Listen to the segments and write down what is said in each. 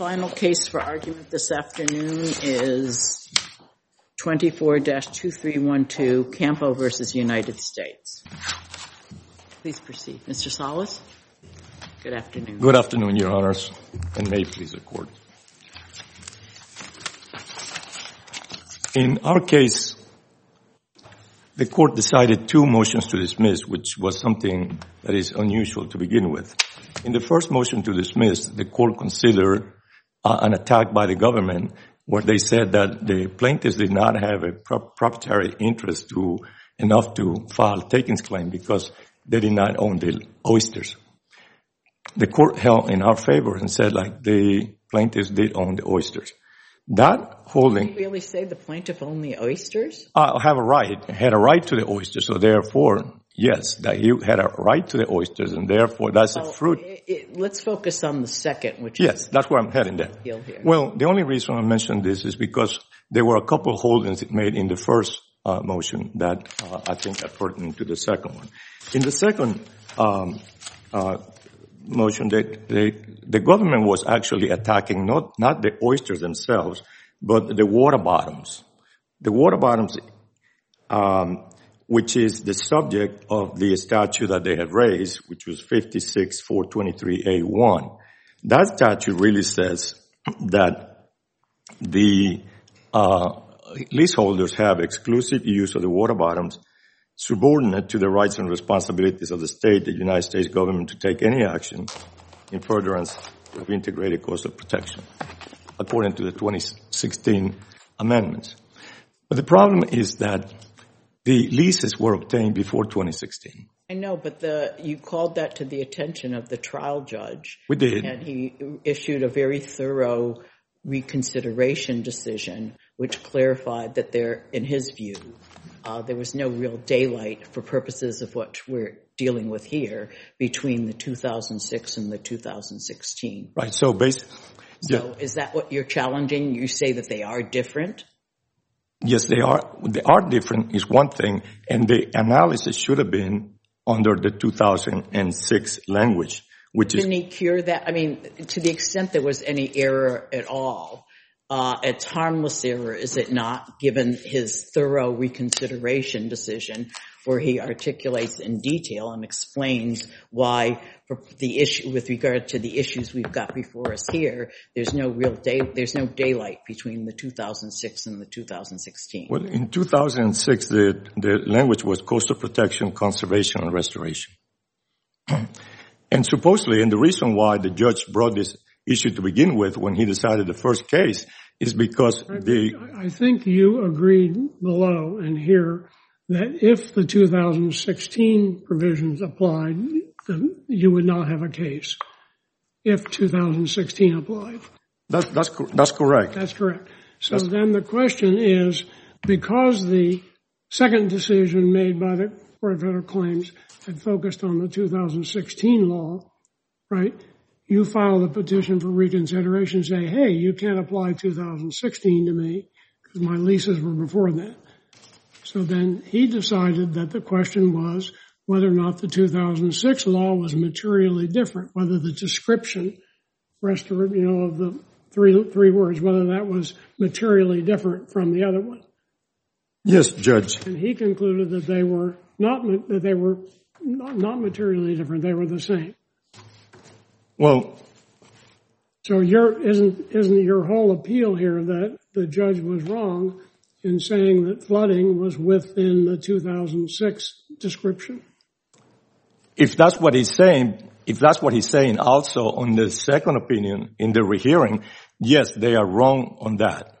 Final case for argument this afternoon is 24-2312, Campo v. United States. Please proceed. Mr. Salas, good afternoon. Good afternoon, Your Honors, and may it please the Court. In our case, the Court decided two motions to dismiss, which was something that is unusual to begin with. In the first motion to dismiss, the Court considered an attack by the government where they said that the plaintiffs did not have a proprietary interest enough to file a takings claim because they did not own the oysters. The Court held in our favor and said, like, the plaintiffs did own the oysters. That holding... Did you really say the plaintiff owned the oysters? Had a right to the oysters, so therefore, yes, that he had a right to the oysters, and therefore that's a fruit. Let's focus on the second, which yes, that's where I'm heading there. Well, the only reason I mentioned this is because there were a couple of holdings made in the first motion that I think are pertinent to the second one. In the second motion, the government was actually attacking not the oysters themselves, but the water bottoms. The water bottoms, which is the subject of the statute that they had raised, which was 56-423A1. That statute really says that the leaseholders have exclusive use of the water bottoms subordinate to the rights and responsibilities of the state, the United States government, to take any action in furtherance of integrated coastal protection, according to the 2016 amendments. But the problem is that the leases were obtained before 2016. I know, but you called that to the attention of the trial judge. We did. And he issued a very thorough reconsideration decision, which clarified that in his view, there was no real daylight for purposes of what we're dealing with here between the 2006 and the 2016. Right. So is that what you're challenging? You say that they are different? Yes, they are. They are different is one thing, and the analysis should have been under the 2006 language, which is... Didn't he cure that? I mean, to the extent there was any error at all, it's harmless error, is it not, given his thorough reconsideration decision where he articulates in detail and explains why the issue with regard to the issues we've got before us here, there's no daylight between the 2006 and the 2016. Well, in 2006, the language was coastal protection, conservation, and restoration. And supposedly, and the reason why the judge brought this issue to begin with when he decided the first case is because I think you agreed below and here that if the 2016 provisions applied, you would not have a case if 2016 applied. That's correct. That's correct. So then the question is, because the second decision made by the Court of Federal Claims had focused on the 2016 law, right, you filed a petition for reconsideration saying, hey, you can't apply 2016 to me because my leases were before that. So then he decided that the question was whether or not the 2006 law was materially different, whether the description, of the three words, whether that was materially different from the other one. Yes, Judge. And he concluded that they were not materially different; they were the same. Well, so isn't your whole appeal here that the judge was wrong in saying that flooding was within the 2006 description? If that's what he's saying, also on the second opinion in the rehearing, yes, they are wrong on that.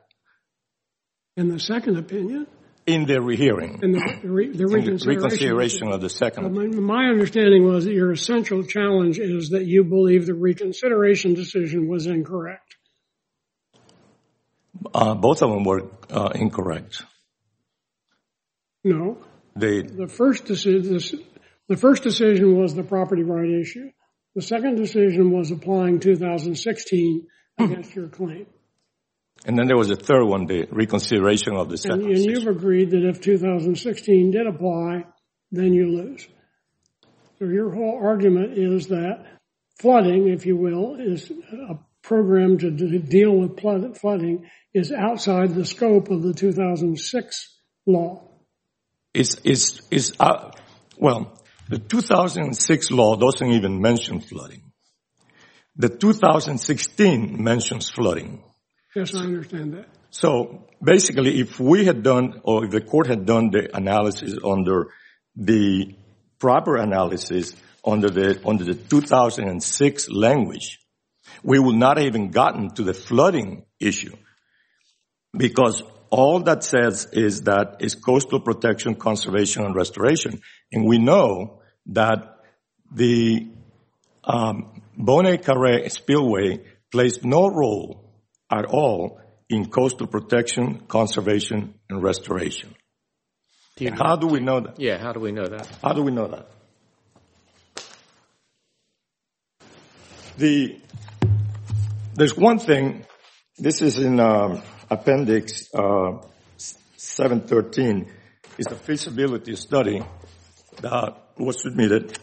In the second opinion? In the rehearing. In the reconsideration of the second. My understanding was that your essential challenge is that you believe the reconsideration decision was incorrect. Both of them were incorrect. No. The first decision was the property right issue. The second decision was applying 2016 against your claim. And then there was a third one, the reconsideration of the second decision. And you've agreed that if 2016 did apply, then you lose. So your whole argument is that flooding, if you will, is program to deal with flooding is outside the scope of the 2006 law. Well, the 2006 law doesn't even mention flooding. The 2016 mentions flooding. Yes, I understand that. So basically, if we had done, or if the court had done the analysis under the proper analysis under the 2006 language, we would not have even gotten to the flooding issue, because all that says is that it's coastal protection, conservation, and restoration. And we know that the Bonnet-Carré spillway plays no role at all in coastal protection, conservation, and restoration. And how do we know that? Yeah, how do we know that? How do we know that? There's one thing, this is in Appendix 713, is a feasibility study that was submitted.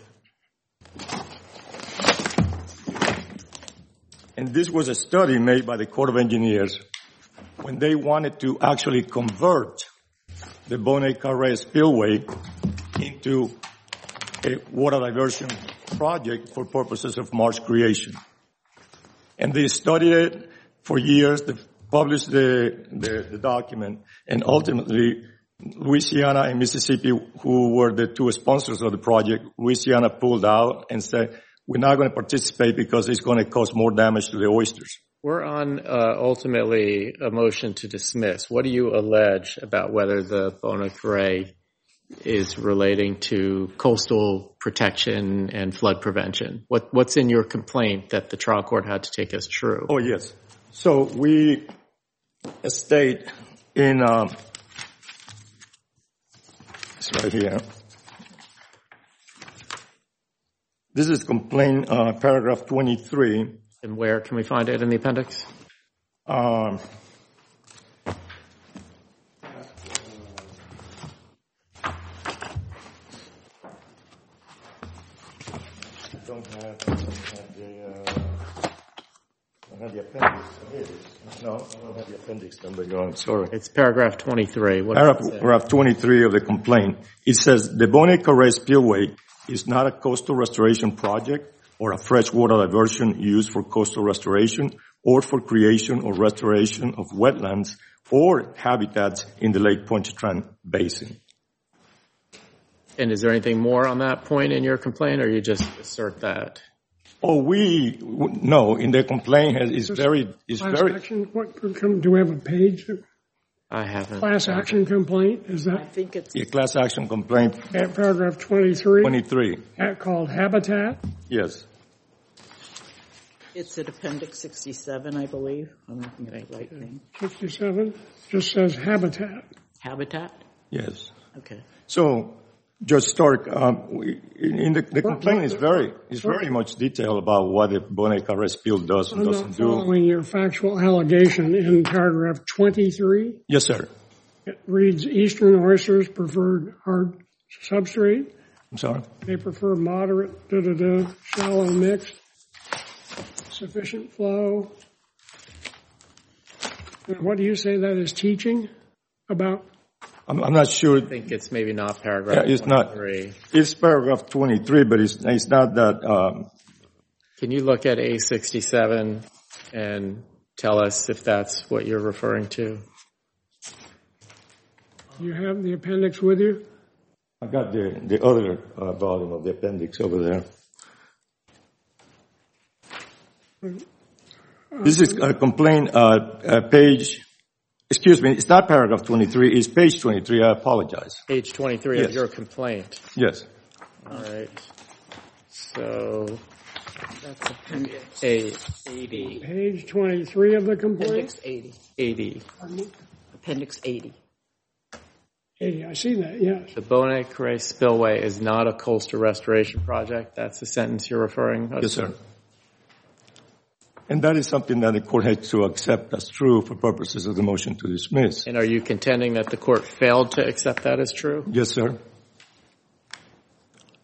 And this was a study made by the Corps of Engineers when they wanted to actually convert the Bonnet-Carré spillway into a water diversion project for purposes of marsh creation. And they studied it for years, they published the document, and ultimately Louisiana and Mississippi, who were the two sponsors of the project, Louisiana pulled out and said, we're not going to participate because it's going to cause more damage to the oysters. We're on ultimately a motion to dismiss. What do you allege about whether the Bonnet-Carré is relating to coastal protection and flood prevention? What's in your complaint that the trial court had to take as true? Oh, yes. So we state in, it's right here. This is complaint paragraph 23. And where can we find it in the appendix? Don't have the appendix. Here it is. No, I don't have the appendix number. I'm sorry. It's paragraph 23. Paragraph 23 of the complaint. It says the Bonnet-Carré spillway is not a coastal restoration project or a freshwater diversion used for coastal restoration or for creation or restoration of wetlands or habitats in the Lake Pontchartrain Basin. And is there anything more on that point in your complaint, or you just assert that? Oh, no, in the complaint is very. Action, do we have a page? I haven't. Class action complaint, is that? I think it's a class action complaint. At paragraph 23. 23. Called Habitat. Yes. It's at Appendix 67, I believe. I'm looking at the right thing. 67 just says Habitat. Habitat? Yes. Okay. So, Judge Stark, in the complaint is very much detailed about what the Bonnet-Carré spill does and doesn't do. I'm not following your factual allegation in paragraph 23. Yes, sir. It reads, Eastern oysters preferred hard substrate. I'm sorry? They prefer moderate, shallow mixed, sufficient flow. And what do you say that is teaching about? I'm not sure. I think it's maybe not paragraph 23. Not. It's paragraph 23, but it's not that. Can you look at A67 and tell us if that's what you're referring to? You have the appendix with you? I got the other volume of the appendix over there. This is a complaint page. Excuse me, it's not paragraph 23, it's page 23, I apologize. Page 23 of your complaint. Yes. All right. So that's Appendix 80. Page 23 of the complaint? Appendix 80. 80. Appendix 80. 80, I see that, yes. The Bonnet-Carré spillway is not a coastal restoration project. That's the sentence you're referring to? Yes, sir. And that is something that the court has to accept as true for purposes of the motion to dismiss. And are you contending that the court failed to accept that as true? Yes, sir.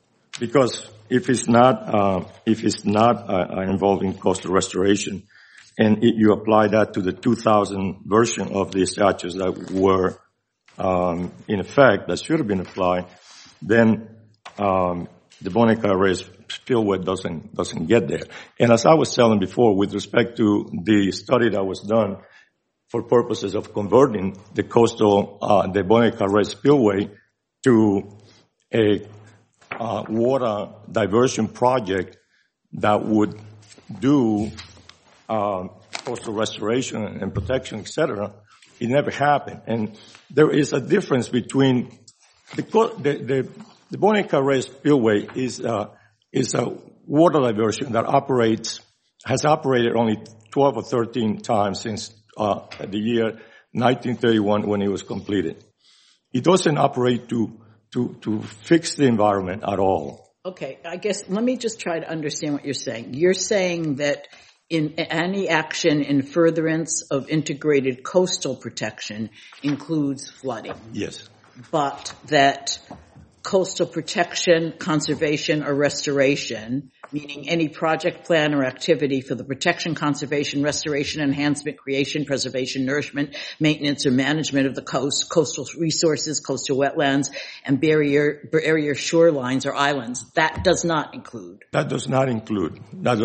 Because if it's not involving coastal restoration, and you apply that to the 2000 version of the statutes that were in effect, that should have been applied, then the Bonica Array spillway doesn't get there. And as I was telling before, with respect to the study that was done for purposes of converting the the Bonica Array spillway to a water diversion project that would do coastal restoration and protection, etc., it never happened. And there is a difference between the Bonica Array spillway is a water diversion that has operated only 12 or 13 times since the year 1931 when it was completed. It doesn't operate to fix the environment at all. Okay, I guess let me just try to understand what you're saying. You're saying that in any action in furtherance of integrated coastal protection includes flooding. Yes. But that coastal protection, conservation, or restoration, meaning any project, plan, or activity for the protection, conservation, restoration, enhancement, creation, preservation, nourishment, maintenance, or management of the coast, coastal resources, coastal wetlands, and barrier shorelines or islands. That does not include. That does not include.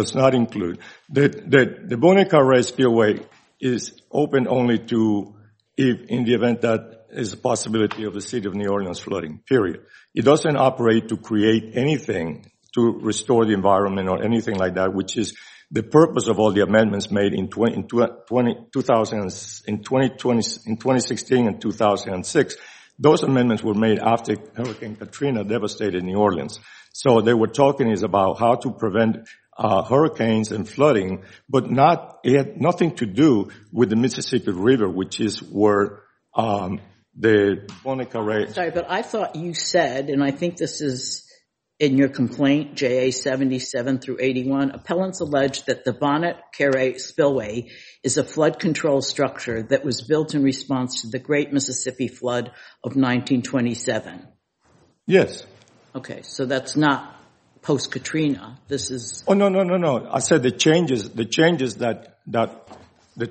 The Bonica Array spillway is open only to in the event that is a possibility of the city of New Orleans flooding, period. It doesn't operate to create anything to restore the environment or anything like that, which is the purpose of all the amendments made in 2016 and 2006. Those amendments were made after Hurricane Katrina devastated New Orleans. So they were talking about how to prevent hurricanes and flooding, but it had nothing to do with the Mississippi River, which is where the Bonica Array. Sorry, but I thought you said, and I think this is in your complaint, JA 77 through 81, appellants allege that the Bonica Array spillway is a flood control structure that was built in response to the Great Mississippi Flood of 1927. Yes. Okay, so that's not post-Katrina. This is... Oh, no. I said the changes that the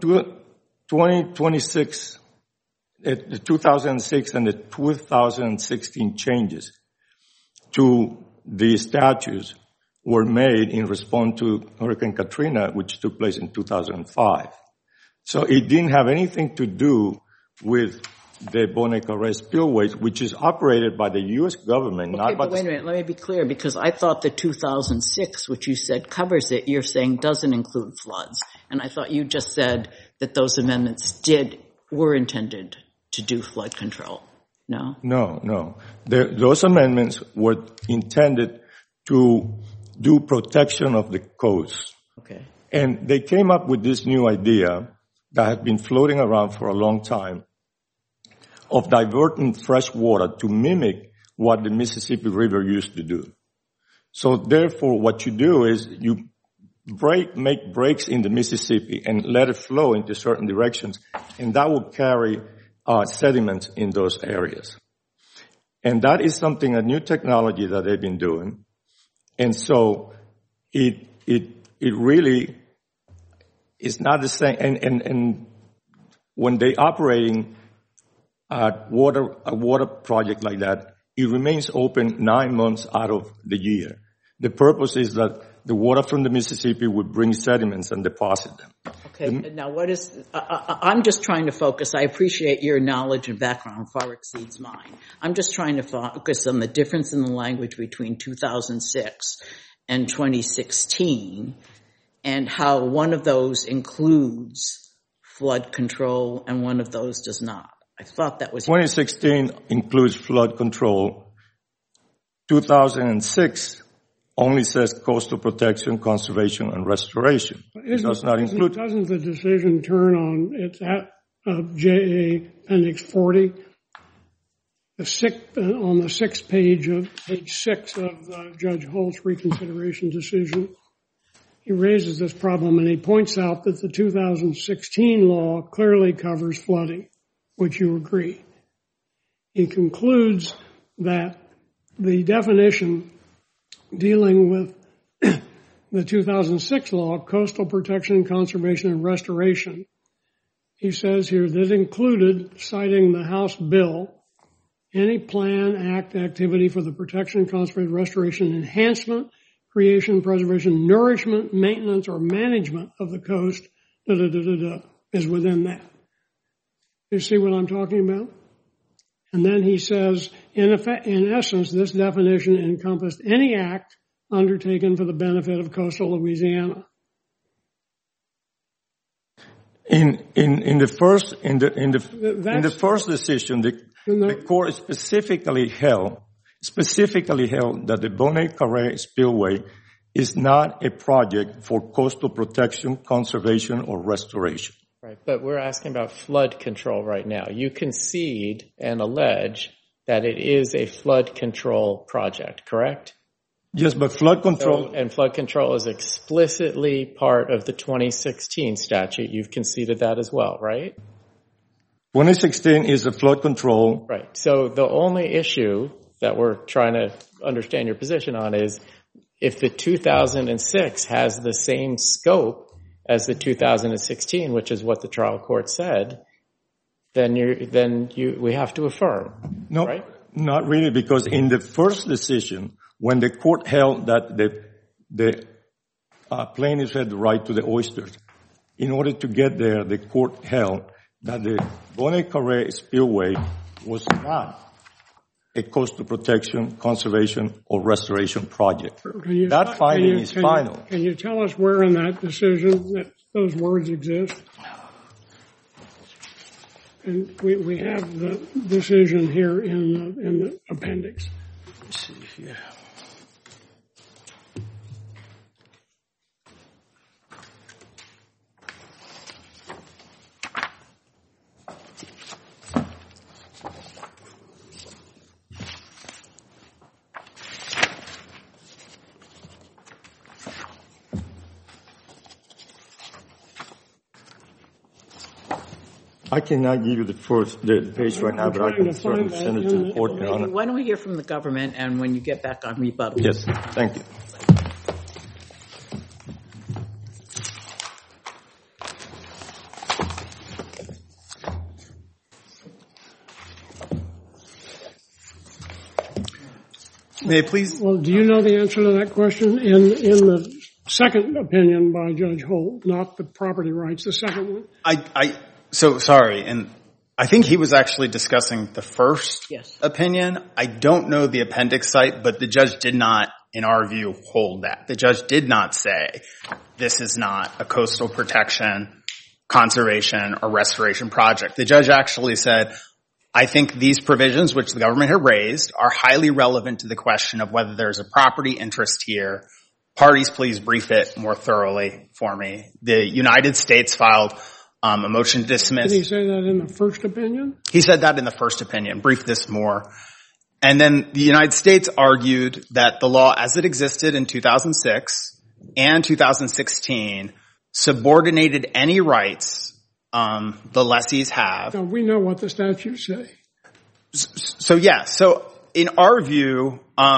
2026, the 2006 and the 2016 changes to the statutes were made in response to Hurricane Katrina, which took place in 2005. So it didn't have anything to do with the Bonica Array spillways, which is operated by the U.S. government, not by but wait a minute. Let me be clear, because I thought the 2006, which you said covers it, you're saying doesn't include floods. And I thought you just said that those amendments were intended to do flood control. No? No. Those amendments were intended to do protection of the coast. Okay. And they came up with this new idea that had been floating around for a long time of diverting fresh water to mimic what the Mississippi River used to do. So therefore, what you do is you make breaks in the Mississippi and let it flow into certain directions, and that will carry sediments in those areas. And that is something, a new technology that they've been doing. And so it really is not the same. And when they operating a water project like that, it remains open 9 months out of the year. The purpose is that the water from the Mississippi would bring sediments and deposit them. Okay, now I'm just trying to focus. I appreciate your knowledge and background far exceeds mine. I'm just trying to focus on the difference in the language between 2006 and 2016 and how one of those includes flood control and one of those does not. I thought that was... 2016 includes flood control. 2006 only says coastal protection, conservation, and restoration. It does not include... Doesn't the decision turn on, it's at JA Appendix 40, on the sixth page of page 6 of Judge Holt's reconsideration decision? He raises this problem and he points out that the 2016 law clearly covers flooding, which you agree. He concludes that the definition dealing with the 2006 law, Coastal Protection, Conservation, and Restoration, he says here that included, citing the House bill, any plan, act, activity for the protection, conservation, restoration, enhancement, creation, preservation, nourishment, maintenance, or management of the coast, is within that. You see what I'm talking about? And then he says, in essence, this definition encompassed any act undertaken for the benefit of coastal Louisiana. In the first decision, the court specifically held that the Bonnet-Carré Spillway is not a project for coastal protection, conservation, or restoration. Right, but we're asking about flood control right now. You concede and allege that it is a flood control project, correct? Yes, but flood control... And flood control is explicitly part of the 2016 statute. You've conceded that as well, right? 2016 is a flood control... Right, so the only issue that we're trying to understand your position on is if the 2006 has the same scope as the 2016, which is what the trial court said, then we have to affirm, no, right? Not really, because in the first decision, when the court held that the plaintiffs had the right to the oysters, in order to get there, the court held that the Bonnet-Carré Spillway was not a coastal protection, conservation, or restoration project. That finding is final. Can you tell us where in that decision that those words exist? And we have the decision here in the appendix. Let's see here. I cannot give you the page right now, but I can certainly send it to the court, Your Honor. Why don't we hear from the government, and when you get back on rebuttal. Yes, thank you. May I please? Well, do you know the answer to that question? In the second opinion by Judge Holt, not the property rights, the second one? So sorry, and I think he was actually discussing the first opinion. I don't know the appendix site, but the judge did not, in our view, hold that. The judge did not say this is not a coastal protection, conservation, or restoration project. The judge actually said, I think these provisions, which the government had raised, are highly relevant to the question of whether there's a property interest here. Parties, please brief it more thoroughly for me. The United States filed a motion to dismiss. Did he say that in the first opinion? He said that in the first opinion. Brief this more. And then the United States argued that the law as it existed in 2006 and 2016 subordinated any rights the lessees have. Now, we know what the statutes say. So in our view,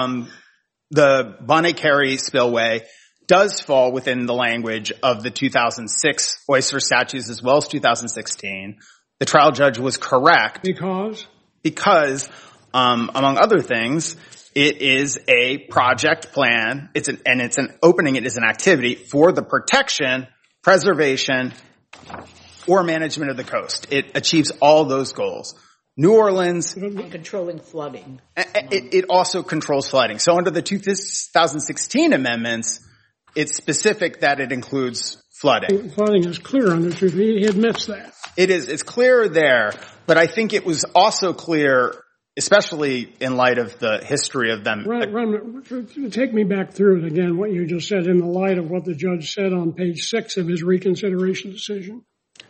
the Bonnet-Carré Spillway does fall within the language of the 2006 oyster statutes as well as 2016. The trial judge was correct. Because, among other things, it is a project plan. It's an opening. It is an activity for the protection, preservation, or management of the coast. It achieves all those goals. New Orleans. Controlling flooding. It also controls flooding. So under the 2016 amendments, it's specific that it includes flooding. Flooding is clear on the truth. He admits that. It's clear there, but I think it was also clear, especially in light of the history of them. Take me back through it again, what you just said, in the light of what the judge said on page 6 of his reconsideration decision.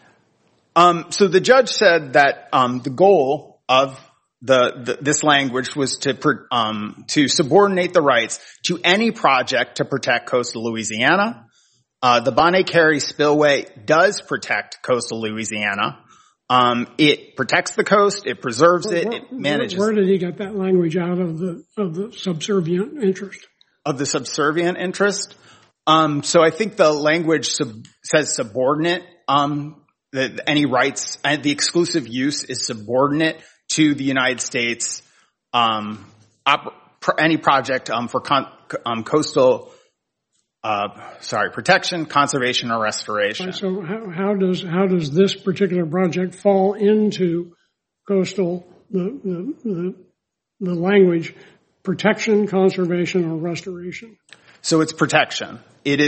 So the judge said that the goal of this language was to subordinate the rights to any project to protect coastal Louisiana. The Bonnet-Carré Spillway does protect coastal Louisiana. It protects the coast. It preserves it. It manages. Where did he get that language out of the subservient interest? Of the subservient interest? So I think the language says subordinate. That any rights and the exclusive use is subordinate to the United States. Any project for coastal protection, conservation, or restoration. So how does this particular project fall into coastal the language protection, conservation, or restoration? So it's protection.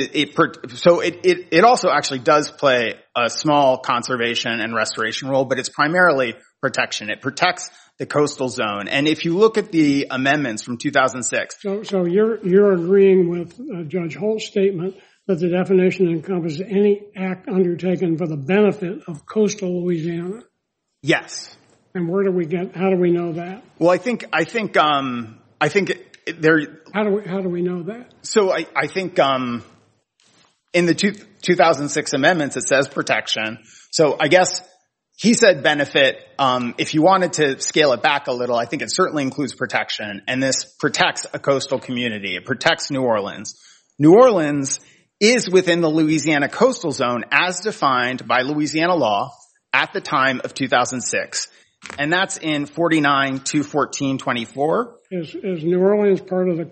It also actually does play a small conservation and restoration role, but it's primarily protection. It protects the coastal zone. And if you look at the amendments from 2006. So you're agreeing with Judge Holt's statement that the definition encompasses any act undertaken for the benefit of coastal Louisiana? Yes. And how do we know that? Well, I think there. How do we know that? So I think in the 2006 amendments it says protection. So I guess he said benefit. If you wanted to scale it back a little, I think it certainly includes protection, and this protects a coastal community. It protects New Orleans. New Orleans is within the Louisiana coastal zone as defined by Louisiana law at the time of 2006. And that's in 49-214-24. Is New Orleans part of the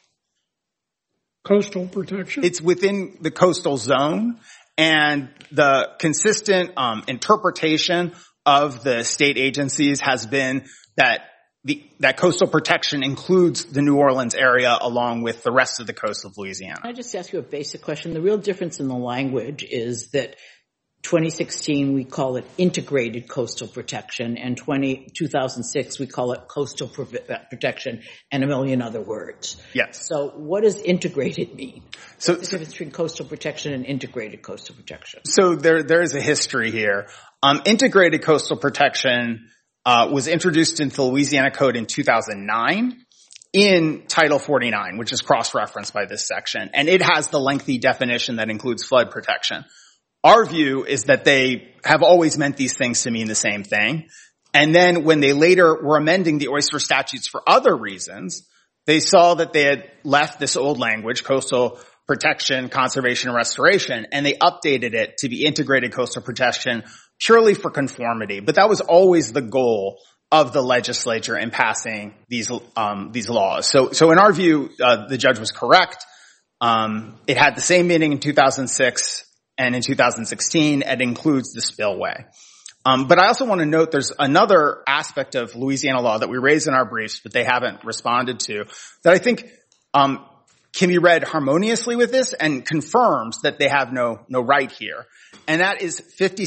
coastal protection? It's within the coastal zone, and the consistent interpretation of the state agencies has been that that coastal protection includes the New Orleans area along with the rest of the coast of Louisiana. Can I just ask you a basic question? The real difference in the language is that 2016, we call it integrated coastal protection, and 2006, we call it coastal protection, and a million other words. Yes. So what does integrated mean? So, What's the difference between coastal protection and integrated coastal protection? So there is a history here. Integrated coastal protection was introduced into the Louisiana Code in 2009 in Title 49, which is cross-referenced by this section, and it has the lengthy definition that includes flood protection. Our view is that they have always meant these things to mean the same thing. And then when they later were amending the oyster statutes for other reasons, they saw that they had left this old language, coastal protection, conservation, and restoration, and they updated it to be integrated coastal protection purely for conformity. But that was always the goal of the legislature in passing these laws. So in our view, the judge was correct. It had the same meaning in 2006. And in 2016, it includes the spillway. But I also want to note there's another aspect of Louisiana law that we raised in our briefs, but they haven't responded to, that I think can be read harmoniously with this and confirms that they have no right here. And that is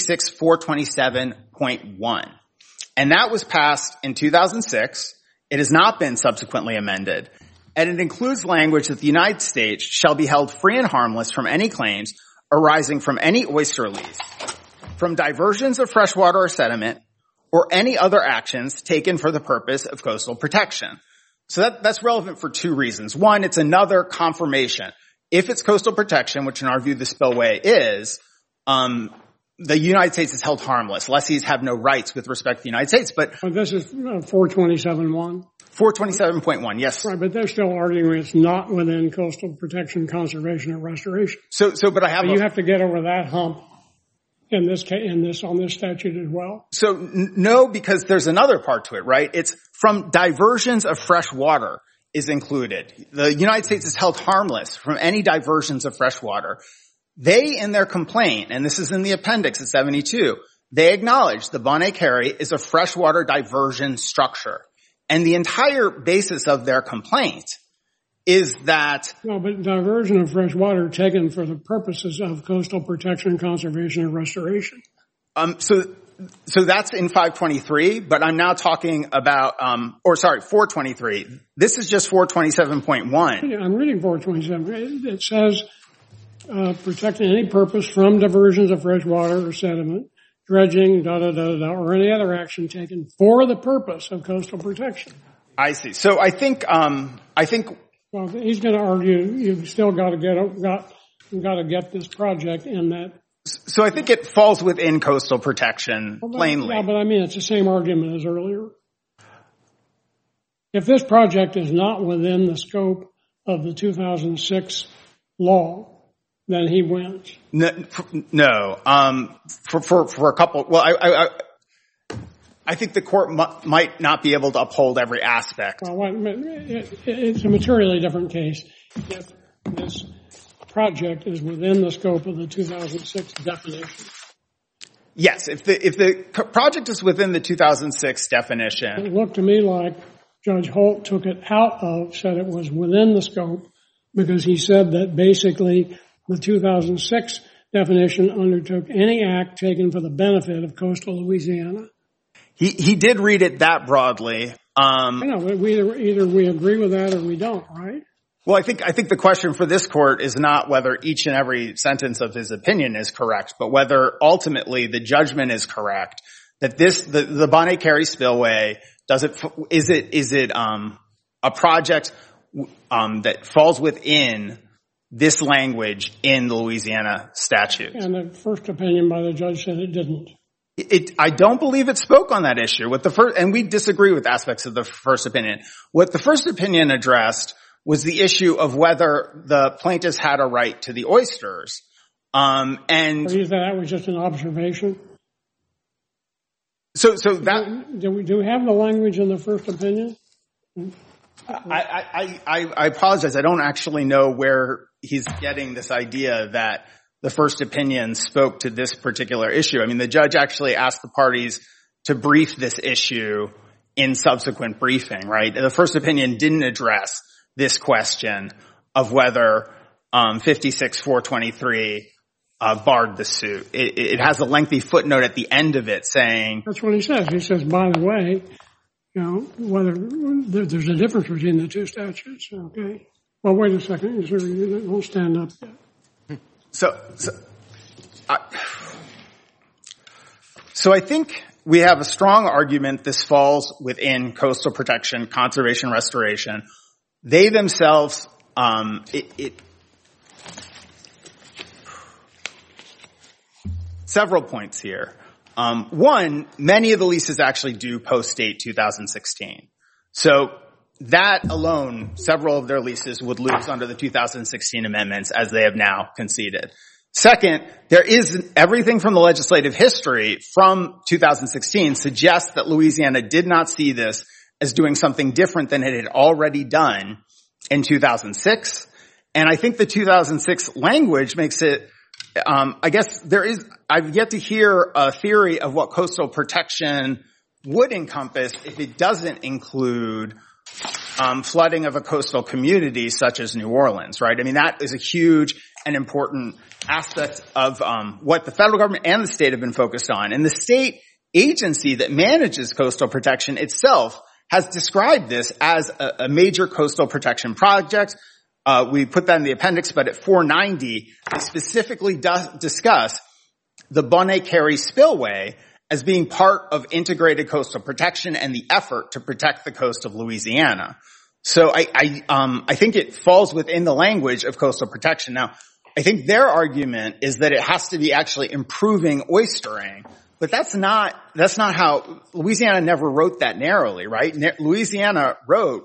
56-427.1. And that was passed in 2006. It has not been subsequently amended. And it includes language that the United States shall be held free and harmless from any claims arising from any oyster lease, from diversions of freshwater or sediment, or any other actions taken for the purpose of coastal protection. So that's relevant for two reasons. One, it's another confirmation. If it's coastal protection, which in our view the spillway is, the United States is held harmless. Lessees have no rights with respect to the United States. But this is 427.1? 427.1, yes. Right, but they're still arguing it's not within coastal protection, conservation, and restoration. But I have. So you have to get over that hump in this on this statute as well. So no, because there's another part to it, right? It's from diversions of fresh water is included. The United States is held harmless from any diversions of fresh water. They, in their complaint, and this is in the appendix at 72, they acknowledge the Bonnet Carré is a freshwater diversion structure. And the entire basis of their complaint is that... No, but diversion of fresh water taken for the purposes of coastal protection, conservation, and restoration. So that's in 523, but I'm now talking about, 423. This is just 427.1. I'm reading 427. It says, protecting any purpose from diversions of fresh water or sediment, dredging, or any other action taken for the purpose of coastal protection. I see. So I think. Well, he's going to argue you've still got to get this project in that. So I think it falls within coastal protection plainly. Yeah, but I mean it's the same argument as earlier. If this project is not within the scope of the 2006 law, then he wins. No. For a couple, well, I think the court might not be able to uphold every aspect. Well, it's a materially different case if this project is within the scope of the 2006 definition. Yes, if the project is within the 2006 definition. It looked to me like Judge Holt took it out of, said it was within the scope, because he said that basically the 2006 definition undertook any act taken for the benefit of coastal Louisiana. He did read it that broadly. Either we agree with that or we don't, right? Well, I think the question for this court is not whether each and every sentence of his opinion is correct, but whether ultimately the judgment is correct. That the Bonnet Carré spillway, is it a project that falls within this language in the Louisiana statute? And the first opinion by the judge said it didn't. I don't believe it spoke on that issue. And we disagree with aspects of the first opinion. What the first opinion addressed was the issue of whether the plaintiffs had a right to the oysters. And that was just an observation. So that do we have the language in the first opinion? I apologize. I don't actually know where he's getting this idea that the first opinion spoke to this particular issue. I mean, the judge actually asked the parties to brief this issue in subsequent briefing, right? The first opinion didn't address this question of whether 56-423 barred the suit. It has a lengthy footnote at the end of it saying... That's what he says. He says, by the way, whether there's a difference between the two statutes, okay? Well, wait a second. You won't stand up yet. So I think we have a strong argument this falls within coastal protection, conservation, restoration. They themselves, several points here. One, many of the leases actually do post-date 2016. So that alone, several of their leases would lose under the 2016 amendments as they have now conceded. Second, there is everything from the legislative history from 2016 suggests that Louisiana did not see this as doing something different than it had already done in 2006. And I think the 2006 language makes it, I've yet to hear a theory of what coastal protection would encompass if it doesn't include flooding of a coastal community such as New Orleans, right? I mean, that is a huge and important aspect of what the federal government and the state have been focused on. And the state agency that manages coastal protection itself has described this as a major coastal protection project. We put that in the appendix, but at 490, they specifically discuss the Bonnet Carré spillway as being part of integrated coastal protection and the effort to protect the coast of Louisiana. So I think it falls within the language of coastal protection. Now, I think their argument is that it has to be actually improving oystering, but that's not how Louisiana never wrote that narrowly, right? Louisiana wrote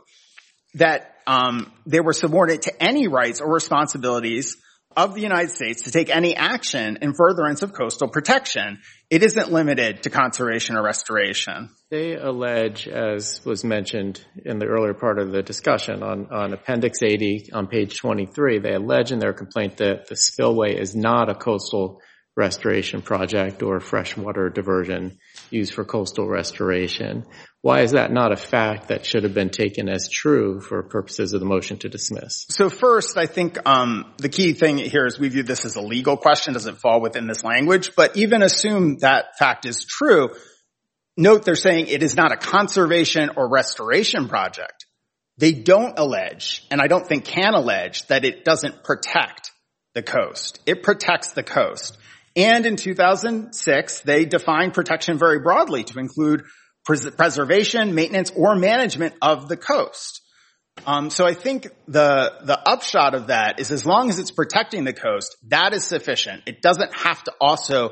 that they were subordinate to any rights or responsibilities of the United States to take any action in furtherance of coastal protection. It isn't limited to conservation or restoration. They allege, as was mentioned in the earlier part of the discussion, on Appendix 80 on page 23, they allege in their complaint that the spillway is not a coastal restoration project or freshwater diversion used for coastal restoration. Why is that not a fact that should have been taken as true for purposes of the motion to dismiss? So first, I think the key thing here is we view this as a legal question. Does it fall within this language? But even assume that fact is true, note they're saying it is not a conservation or restoration project. They don't allege, and I don't think can allege, that it doesn't protect the coast. It protects the coast. And in 2006, they defined protection very broadly to include preservation, maintenance, or management of the coast. So I think the upshot of that is as long as it's protecting the coast, that is sufficient. It doesn't have to also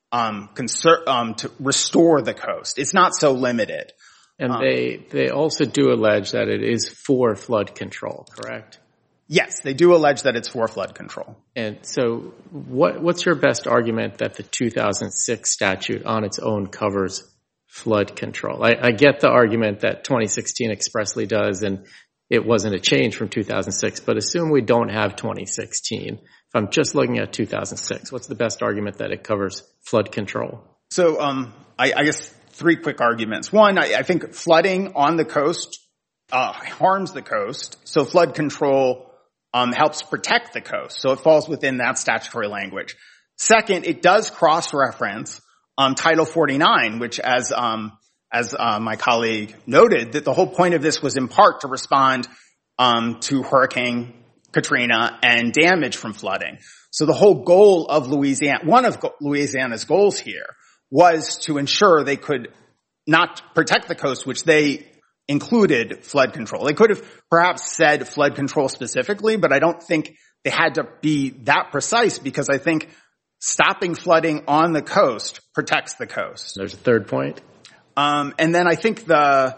to restore the coast. It's not so limited. And they also do allege that it is for flood control, correct? Yes, they do allege that it's for flood control. And so what's your best argument that the 2006 statute on its own covers flood control? I get the argument that 2016 expressly does, and it wasn't a change from 2006, but assume we don't have 2016. If I'm just looking at 2006, what's the best argument that it covers flood control? So I guess three quick arguments. One, I think flooding on the coast harms the coast, so flood control helps protect the coast, so it falls within that statutory language. Second, it does cross-reference Title 49, which, as my colleague noted, that the whole point of this was in part to respond to Hurricane Katrina and damage from flooding. So the whole goal of one of Louisiana's goals here was to ensure they could not protect the coast, which they included flood control. They could have perhaps said flood control specifically, but I don't think they had to be that precise, because I think stopping flooding on the coast protects the coast. There's a third point. And then I think I'm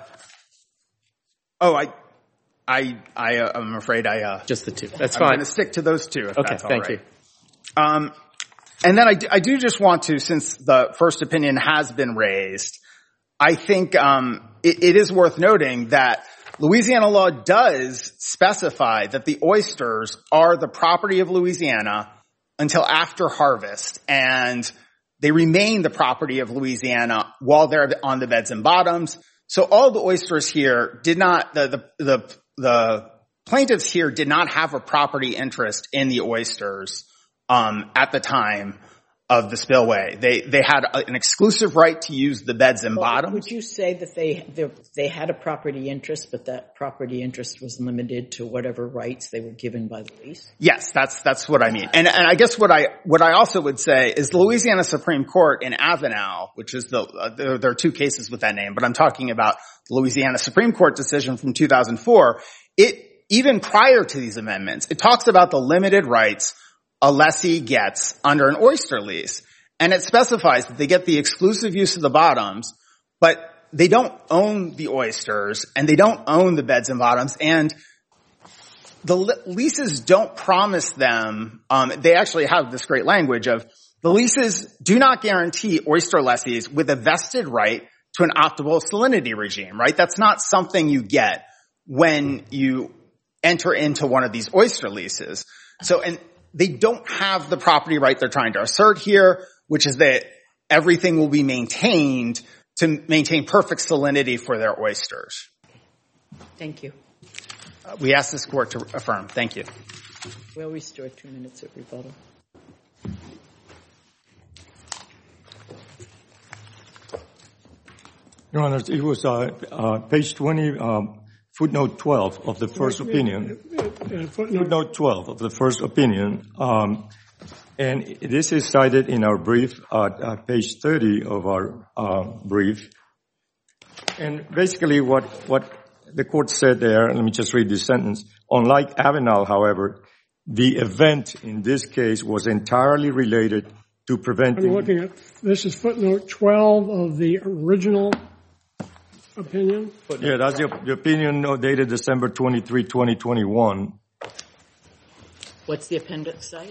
afraid just the two. That's I'm fine. going to stick to those two, if that's all right. Okay, thank you. And then I do just want to, since the first opinion has been raised, I think it is worth noting that Louisiana law does specify that the oysters are the property of Louisiana until after harvest, and they remain the property of Louisiana while they're on the beds and bottoms. So all the oysters here did not, the plaintiffs here did not have a property interest in the oysters at the time of the spillway. They had an exclusive right to use the beds and bottoms. Would you say that they had a property interest, but that property interest was limited to whatever rights they were given by the lease? Yes, that's what I mean. And I guess what I also would say is the Louisiana Supreme Court in Avenel, which is there are two cases with that name, but I'm talking about the Louisiana Supreme Court decision from 2004. Even prior to these amendments, it talks about the limited rights a lessee gets under an oyster lease. And it specifies that they get the exclusive use of the bottoms, but they don't own the oysters and they don't own the beds and bottoms. And the leases don't promise them, they actually have this great language of the leases do not guarantee oyster lessees with a vested right to an optimal salinity regime, right? That's not something you get when you enter into one of these oyster leases. So, and they don't have the property right they're trying to assert here, which is that everything will be maintained to maintain perfect salinity for their oysters. Thank you. We ask this court to affirm. Thank you. We'll restore 2 minutes of rebuttal. Your Honor, it was page 20, footnote 12 of the first opinion. Footnote 12 of the first opinion. And this is cited in our brief at page 30 of our brief. And basically what the court said there, let me just read this sentence. Unlike Avenel, however, the event in this case was entirely related to preventing... I'm looking at, this is footnote 12 of the original opinion? Yeah, that's the opinion dated December 23, 2021. What's the appendix site?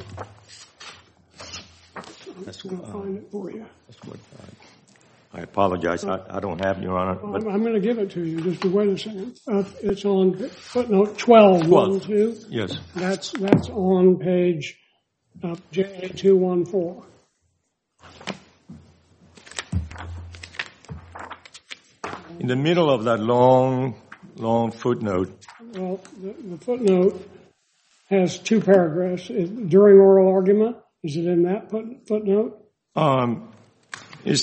That's going to find it for you. I apologize. I don't have it, Your Honor. But I'm going to give it to you. Just wait a second. It's on footnote 12. 1, 2. Yes. That's on page JA214. In the middle of that long footnote. Well, the footnote has two paragraphs. During oral argument, is it in that footnote? It's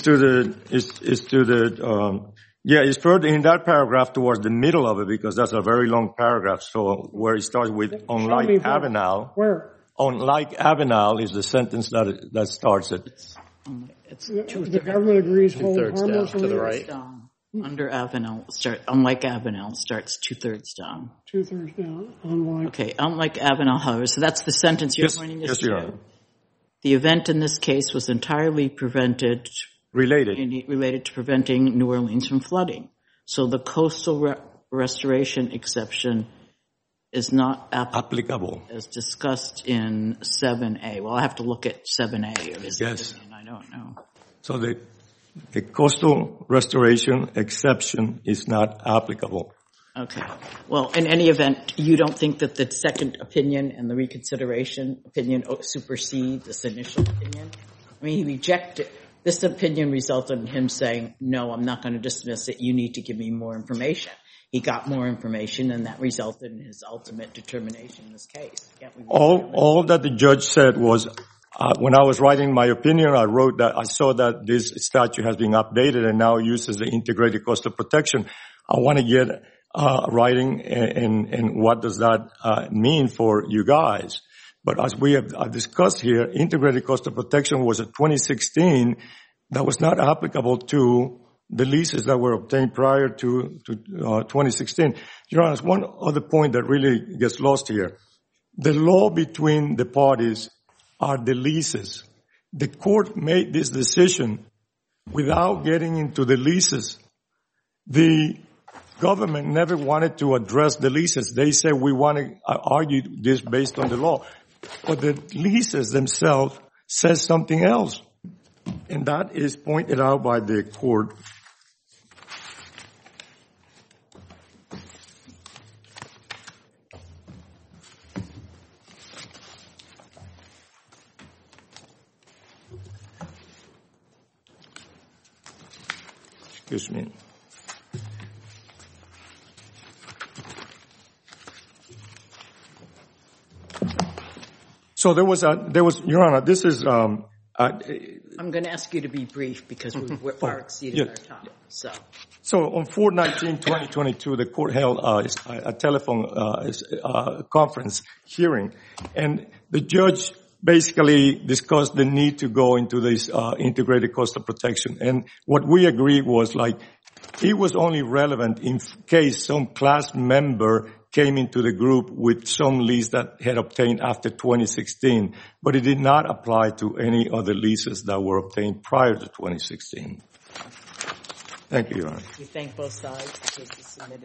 further in that paragraph towards the middle of it, because that's a very long paragraph. So where it starts with, unlike Avenel. Where? Unlike Avenel is the sentence that starts it. The government agrees hold harmless to the right. Under Avenel, unlike Avenel, starts 2/3 down. 2/3 down. Unlike. Okay, unlike Avenel, however, so that's the sentence you're pointing us to. Your Honor. The event in this case was entirely related to preventing New Orleans from flooding. So the coastal restoration exception is not applicable as discussed in 7A. Well, I have to look at 7A of his Yes. opinion. I don't know. So the coastal restoration exception is not applicable. Okay. Well, in any event, you don't think that the second opinion and the reconsideration opinion supersede this initial opinion? I mean, he rejected. This opinion resulted in him saying, no, I'm not going to dismiss it. You need to give me more information. He got more information, and that resulted in his ultimate determination in this case. All that the judge said was, when I was writing my opinion, I saw that this statute has been updated and now uses the integrated coastal protection. I want to get writing and what does that mean for you guys. But as we have discussed here, integrated coastal protection was a 2016 that was not applicable to the leases that were obtained prior to 2016. Your Honor, one other point that really gets lost here. The law between the parties are the leases. The court made this decision without getting into the leases. The government never wanted to address the leases. They said we want to argue this based on the law. But the leases themselves says something else. And that is pointed out by the court. Excuse me. So there was, Your Honor, this is, I'm going to ask you to be brief because we're far exceeding our time. So on 4/19/2022, the court held a telephone conference hearing, and the judge basically discussed the need to go into this integrated coastal protection. And what we agreed was like it was only relevant in case some class member came into the group with some lease that had obtained after 2016, but it did not apply to any other leases that were obtained prior to 2016. Thank you, Your Honor. We thank both sides.